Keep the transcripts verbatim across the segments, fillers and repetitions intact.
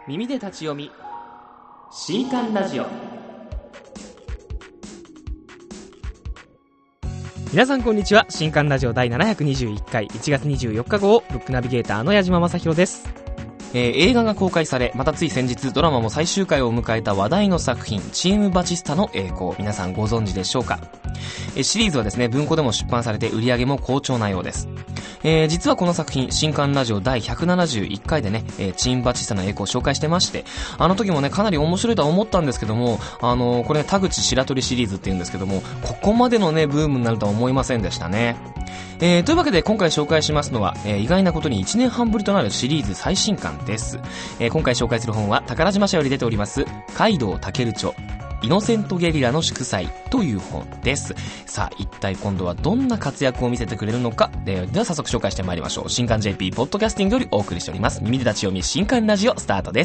耳で立ち読み新刊ラジオ。皆さんこんにちは。新刊ラジオ第ななひゃくにじゅういっかいいちがつにじゅうよっか号ブックナビゲーターの矢島正宏です。えー、映画が公開され、またつい先日ドラマも最終回を迎えた話題の作品、チームバチスタの栄光、皆さんご存知でしょうか。えー、シリーズはですね、文庫でも出版されて売り上げも好調なようです。えー、実はこの作品、新刊ラジオ第ひゃくななじゅういっかいでね、えー、チームバチスタの栄光を紹介してまして、あの時もね、かなり面白いとは思ったんですけども、あのー、これね、田口白鳥シリーズって言うんですけども、ここまでのね、ブームになるとは思いませんでしたね。えー、というわけで今回紹介しますのは、えー、意外なことにいちねんはんぶりとなるシリーズ最新刊です。えー、今回紹介する本は宝島社より出ております海道健著イノセントゲリラの祝祭という本です。さあ一体今度はどんな活躍を見せてくれるのか。で, では早速紹介してまいりましょう。新刊 ジェーピー ポッドキャスティングよりお送りしております耳で立ち読み新刊ラジオスタートです。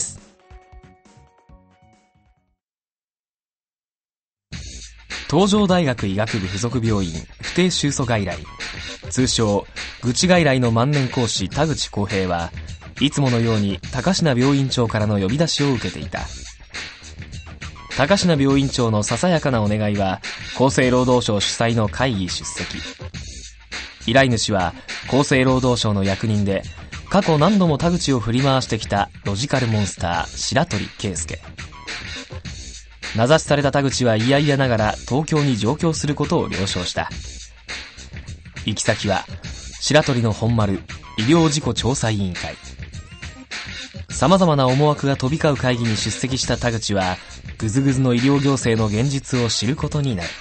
東城大学医学部附属病院不定収束外来、通称愚痴外来の万年講師田口康平はいつものように高階病院長からの呼び出しを受けていた。高階病院長のささやかなお願いは厚生労働省主催の会議出席。依頼主は厚生労働省の役人で過去何度も田口を振り回してきたロジカルモンスター白鳥圭介。名指しされた田口は嫌々ながら東京に上京することを了承した。行き先は白鳥の本丸医療事故調査委員会。様々な思惑が飛び交う会議に出席した田口はぐずぐずの医療行政の現実を知ることになる。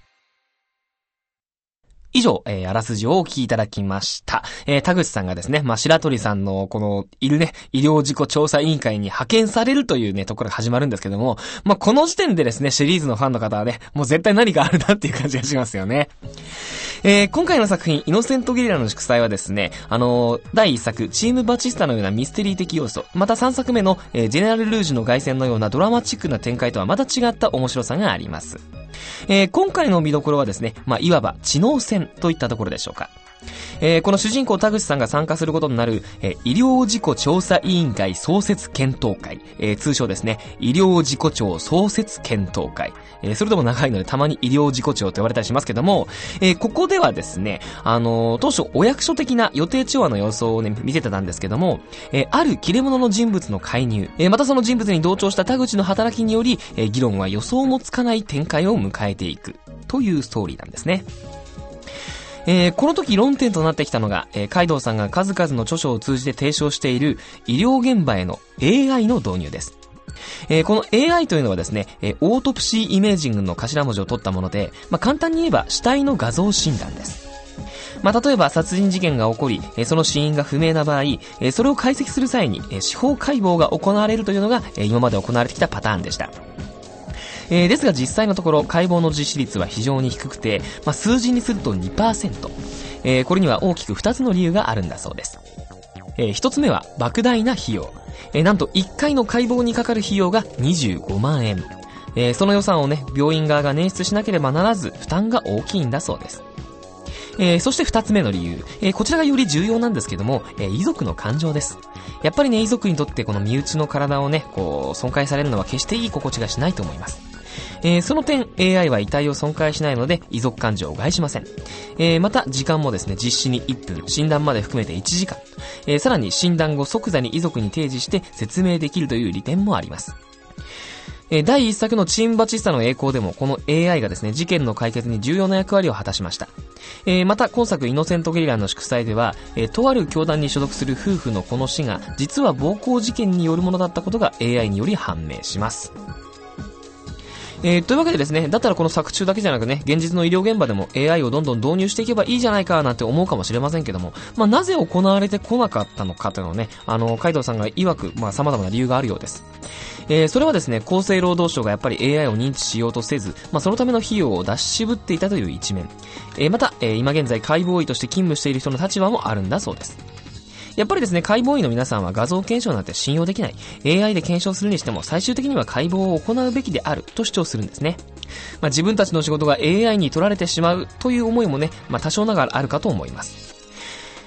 以上、えー、あらすじをお聞きいただきました。えー、田口さんがですね、まあ、白鳥さんのこのいるね、医療事故調査委員会に派遣されるというね、ところが始まるんですけども、まあ、この時点でですね、シリーズのファンの方はね、もう絶対何かあるなっていう感じがしますよね。えー、今回の作品、イノセントゲリラの祝祭はですね、あのー、だいいっさく、チームバチスタのようなミステリー的要素、またさんさくめの、えー、ジェネラルルージュの凱旋のようなドラマチックな展開とはまた違った面白さがあります。えー、今回の見どころはですね、まあ、いわば知能戦といったところでしょうか。えー、この主人公田口さんが参加することになる、えー、医療事故調査委員会創設検討会、えー、通称ですね、医療事故庁創設検討会、えー、それでも長いのでたまに医療事故庁と言われたりしますけども、えー、ここではですね、あのー、当初お役所的な予定調和の様相をね、見せてたんですけども、えー、ある切れ者の人物の介入、えー、またその人物に同調した田口の働きにより、えー、議論は予想もつかない展開を迎えていくというストーリーなんですね。えー、この時論点となってきたのが、えー、海道さんが数々の著書を通じて提唱している医療現場への エーアイ の導入です。えー、この エーアイ というのはですね、えー、オートプシーイメージングの頭文字を取ったもので、まあ、簡単に言えば死体の画像診断です。まあ、例えば殺人事件が起こり、えー、その死因が不明な場合、えー、それを解析する際に、えー、司法解剖が行われるというのが、えー、今まで行われてきたパターンでした。えー、ですが実際のところ解剖の実施率は非常に低くて、まあ、数字にすると にパーセント、えー、これには大きくふたつの理由があるんだそうです。えー、ひとつめは莫大な費用、えー、なんといっかいの解剖にかかる費用がにじゅうごまんえん、えー、その予算をね病院側が捻出しなければならず負担が大きいんだそうです。えー、そして二つ目の理由、えー、こちらがより重要なんですけども、えー、遺族の感情です。やっぱりね遺族にとってこの身内の体をねこう損壊されるのは決していい心地がしないと思います。えー、その点 エーアイ は遺体を損壊しないので遺族感情を害しません。えー、また時間もですね実施にいっぷん、診断まで含めていちじかん、えー、さらに診断後即座に遺族に提示して説明できるという利点もあります。えー、だいいっさくのチームバチスタの栄光でもこの エーアイ がですね事件の解決に重要な役割を果たしました。えー、また今作イノセントゲリラの祝祭では、えー、とある教団に所属する夫婦のこの死が実は暴行事件によるものだったことが エーアイ により判明します。えー、というわけでですね、だったらこの作中だけじゃなくね、現実の医療現場でも エーアイ をどんどん導入していけばいいじゃないかなんて思うかもしれませんけども、まあ、なぜ行われてこなかったのかというのをね、あの、海道さんが曰く、まあ、様々な理由があるようです。えー、それはですね、厚生労働省がやっぱり エーアイ を認知しようとせず、まあ、そのための費用を出し渋っていたという一面。えー、また、えー、今現在解剖医として勤務している人の立場もあるんだそうです。やっぱりですね、解剖医の皆さんは画像検証なんて信用できない。エーアイ で検証するにしても最終的には解剖を行うべきであると主張するんですね。まあ、自分たちの仕事が エーアイ に取られてしまうという思いもね、まあ、多少ながらあるかと思います。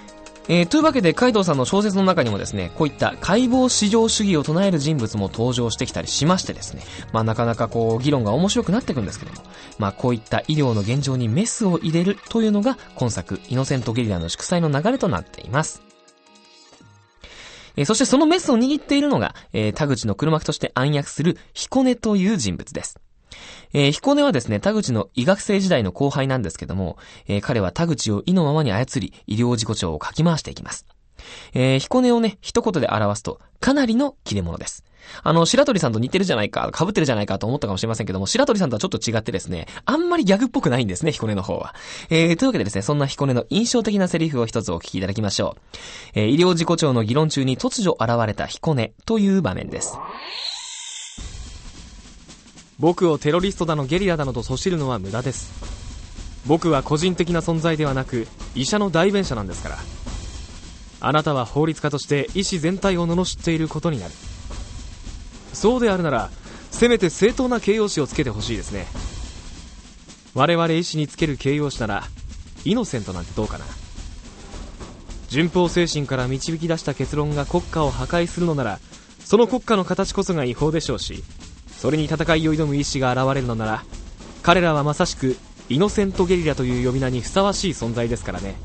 えー、というわけで、カイドウさんの小説の中にもですね、こういった解剖至上主義を唱える人物も登場してきたりしましてですね、まあなかなかこう、議論が面白くなっていくんですけども、まあこういった医療の現状にメスを入れるというのが、今作、イノセントゲリラの祝祭の流れとなっています。えー、そしてそのメスを握っているのが、えー、田口の黒幕として暗躍する彦根という人物です。えー、彦根はですね、田口の医学生時代の後輩なんですけども、えー、彼は田口を意のままに操り、医療事故調をかき回していきます。えー、彦根をね、一言で表すと、かなりの切れ者です。あの、白鳥さんと似てるじゃないか、被ってるじゃないかと思ったかもしれませんけども、白鳥さんとはちょっと違ってですね、あんまりギャグっぽくないんですね、彦根の方は。えー、というわけでですね、そんな彦根の印象的なセリフを一つお聞きいただきましょう。えー、医療事故調の議論中に突如現れた彦根という場面です。 僕をテロリストだのゲリラだのとそしるのは無駄です。僕は個人的な存在ではなく医者の代弁者なんですから。あなたは法律家として医師全体を罵っていることになる。そうであるならせめて正当な形容詞をつけてほしいですね。我々医師につける形容詞ならイノセントなんてどうかな。順法精神から導き出した結論が国家を破壊するのなら、その国家の形こそが違法でしょうし、それに戦いを挑む医師が現れるのなら、彼らはまさしくイノセントゲリラという呼び名にふさわしい存在ですからね。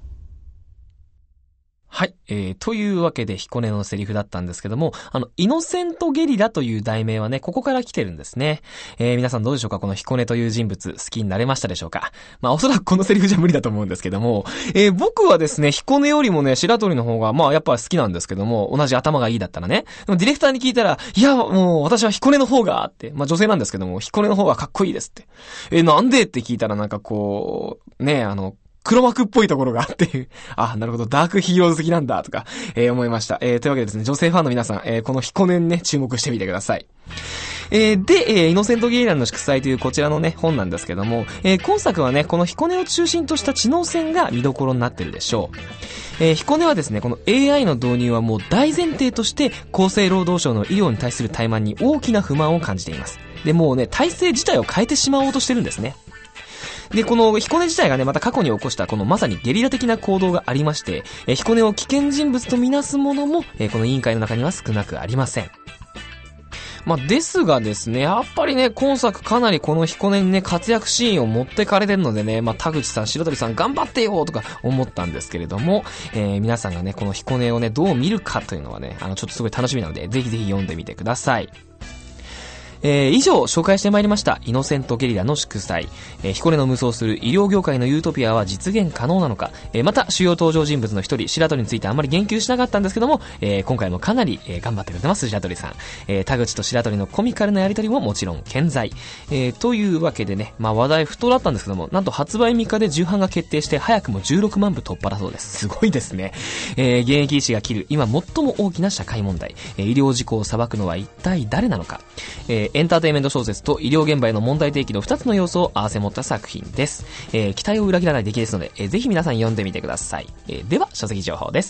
はい、えー、というわけで彦根のセリフだったんですけども、あの、イノセントゲリラという題名はね、ここから来てるんですね。えー、皆さんどうでしょうか？この彦根という人物、好きになれましたでしょうか？まあ、おそらくこのセリフじゃ無理だと思うんですけども、えー、僕はですね、彦根よりもね、白鳥の方が、まあ、やっぱ好きなんですけども、同じ頭がいいだったらね。でもディレクターに聞いたら、いや、もう、私は彦根の方が、って、まあ、女性なんですけども、彦根の方がかっこいいですって。えー、なんでって聞いたらなんかこう、ね、あの、黒幕っぽいところがあっていう。あ、なるほど。ダークヒーロー好きなんだ、とか、えー、思いました。えー、というわけでですね、女性ファンの皆さん、えー、この彦根にね、注目してみてください。えー、で、えー、イノセントゲリラの祝祭というこちらのね、本なんですけども、えー、今作はね、この彦根を中心とした知能戦が見どころになってるでしょう。えー、彦根はですね、この エーアイ の導入はもう大前提として、厚生労働省の医療に対する怠慢に大きな不満を感じています。で、もうね、体制自体を変えてしまおうとしてるんですね。で、この彦根自体がね、また過去に起こしたこのまさにゲリラ的な行動がありまして、えー、彦根を危険人物とみなすものも、えー、この委員会の中には少なくありません。まあ、ですがですね、やっぱりね、今作かなりこの彦根にね、活躍シーンを持ってかれてるのでね、まあ、田口さん、白鳥さん頑張ってよとか思ったんですけれども、えー、皆さんがね、この彦根をね、どう見るかというのはね、あの、ちょっとすごい楽しみなので、ぜひぜひ読んでみてください。えー、以上紹介してまいりましたイノセントゲリラの祝祭、えー、彦根の無双する医療業界のユートピアは実現可能なのか、えー、また主要登場人物の一人白鳥についてあんまり言及しなかったんですけども、えー、今回もかなり、えー、頑張ってくれてます白鳥さん、えー、田口と白鳥のコミカルなやりとりももちろん健在、えー、というわけでね、まあ話題不当だったんですけども、なんと発売みっかで重版が決定して早くもじゅうろくまんぶ突破だそうです。すごいですね。えー、現役医師が切る今最も大きな社会問題、えー、医療事故を裁くのは一体誰なのか、えーエンターテインメント小説と医療現場への問題提起のふたつの要素を合わせ持った作品です。えー、期待を裏切らない出来ですので、えー、ぜひ皆さん読んでみてください。えー、では書籍情報です。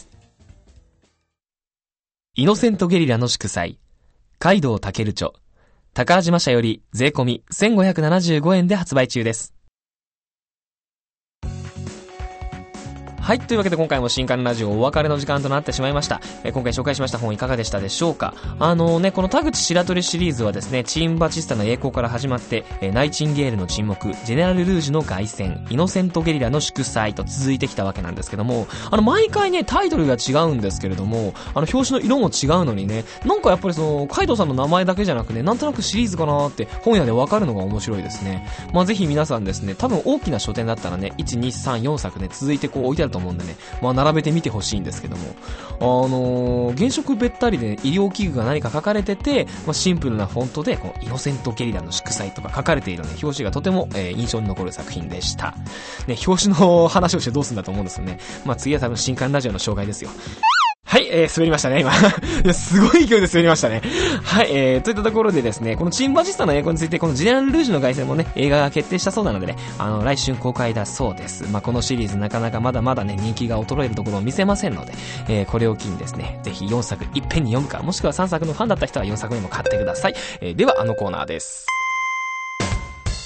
イノセントゲリラの祝祭、海道健著、宝島社より税込みせんごひゃくななじゅうごえんで発売中です。はい、というわけで今回も新刊ラジオお別れの時間となってしまいました。えー、今回紹介しました本いかがでしたでしょうか？あのね、この田口白鳥シリーズはですね、チームバチスタの栄光から始まって、えー、ナイチンゲールの沈黙、ジェネラルルージュの凱旋、イノセントゲリラの祝祭と続いてきたわけなんですけども、あの毎回ね、タイトルが違うんですけれども、あの表紙の色も違うのにね、なんかやっぱりその、カイドウさんの名前だけじゃなくね、なんとなくシリーズかなーって本屋でわかるのが面白いですね。まあぜひ皆さんですね、多分大きな書店だったらね、いち、に、さん、よんさくね、続いてこう置いてあると思うんでね、まあ並べてみてほしいんですけども、あのー、原色べったりで、ね、医療器具が何か書かれてて、まあ、シンプルなフォントでこうイノセントゲリラの祝祭とか書かれている、ね、表紙がとても、えー、印象に残る作品でした、ね、表紙の話をしてどうするんだと思うんですよね。まあ次は多分新刊ラジオの紹介ですよ。はい、えー、滑りましたね、今。いや、すごい勢いで滑りましたね。はい、えー、といったところでですね、このチームバチスタの栄光について、このジェネラルルージュの凱旋もね、映画が決定したそうなのでね、あの、来春公開だそうです。まあ、このシリーズなかなかまだまだね、人気が衰えるところを見せませんので、えー、これを機にですね、ぜひよんさくいっぺんに読むか、もしくはさんさくのファンだった人はよんさくめも買ってください。えー、では、あのコーナーです。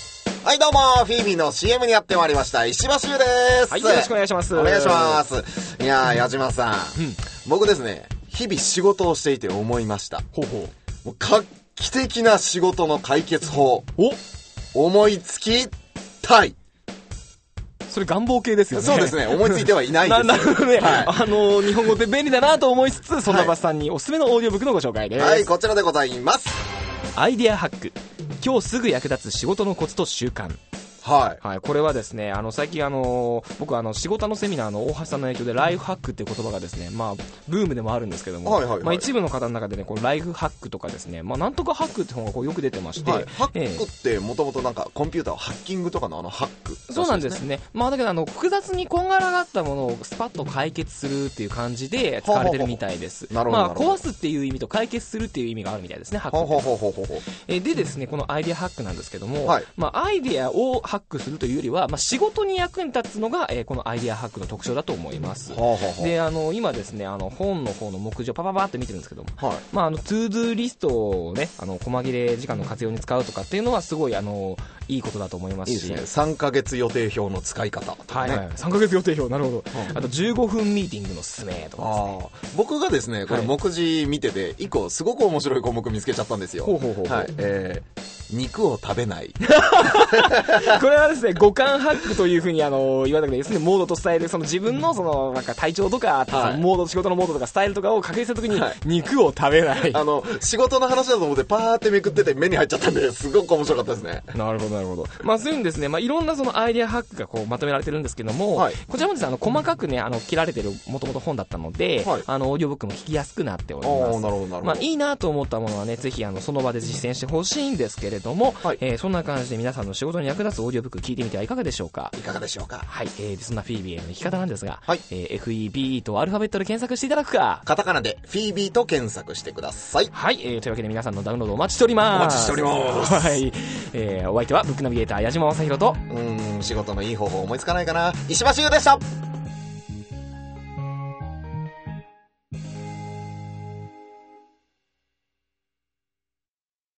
はい、どうも、フィービーの シーエム にやってまいりました、石橋優です。 はい、よろしくお願いします。 お願いします。いやー、矢島さん。うん、僕ですね、日々仕事をしていて思いました。 ほうほう。 もう画期的な仕事の解決法。 お思いつきたい。 それ願望系ですよね。 そうですね。思いついてはいないです。 なるほどね。はい、あのー、日本語って便利だなと思いつつ、そんなバスさんにおすすめのオーディオブックのご紹介です。 はい、こちらでございます。 アイデアハック。今日すぐ役立つ仕事のコツと習慣。 はい。 はい。これはですね、あの、最近あの、僕あの、仕事のセミナーの大橋さんの影響で、ライフハックっていう言葉がですね、まあ、ブームでもあるんですけども、 はいはいはい、 まあ、一部の方の中でね、こう、ライフハックとかですね、まあ、なんとかハックって本がこうよく出てまして、はい、 ハックってもともとなんか、コンピューターをハッキングとかのあの、ハック、ね。 そうなんですね。まあ、だけどあの、複雑にこんがらがったものをスパッと解決するっていう感じで使われてるみたいです。 なるほど。 まあ、壊すっていう意味と解決するっていう意味があるみたいですね、ハックって。 ほうほうほうほうほう。 えでですね、このアイデアハックなんですけども、 はい、 まあ、アイデアをハックするというよりは、まあ、仕事に役に立つのが、えー、このアイデアハックの特徴だと思います。 はあはあ、 で、あの、今ですね、あの、本の方の目次をパパパって見てるんですけども、 はい、 まあ、あの、トゥードゥーリストをね、あの、細切れ時間の活用に使うとかっていうのはすごい、あの、いいことだと思いますし。 いいですね。さんかげつ予定表の使い方とかね。 はい、はい。さんかげつ予定表、なるほど。うん、あと、じゅうごふんミーティングの進めとかですね。 あ僕がですね、これ目次見てて、一個すごく面白い項目見つけちゃったんですよ。 ほうほうほうほう。 はい。えー、肉を食べない。 これはですね、五感ハックというふうにあの言わなくてですね、モードとスタイル、その自分のそのなんか体調とか、はい、モード、仕事のモードとかスタイルとかを確認したときに、はい、肉を食べない。 あの、仕事の話だと思ってパーってめくってて目に入っちゃったんで、すごく面白かったですね。 なるほど、なるほど。まあそういうんですね、まあいろんなそのアイデアハックがこうまとめられてるんですけども、はい、こちらもですね、あの、細かくね、あの、切られてるもともと本だったので、はい、あの、オーディオブックも聞きやすくなっております。 なるほど、なるほど。 まあいいなと思ったものはね、ぜひあの、その場で実践してほしいんですけれども、はい、えー、そんな感じで皆さんの仕事に役立つオーディオブック聞いてみてはいかがでしょうか。 いかがでしょうか。 はい、えー、そんなフィービーへの生き方なんですが、 はい、 えー、エフイービーイー とアルファベットで検索していただくか、 カタカナでフィービーと検索してください。 はい、えー、というわけで皆さんのダウンロードお待ちしております。 お待ちしております。 はい、えー、お相手はブックナビゲーター矢島正宏と、 うーん、仕事のいい方法思いつかないかな、石橋優でした。